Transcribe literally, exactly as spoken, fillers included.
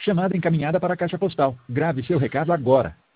Chamada encaminhada para a caixa postal. Grave seu recado agora.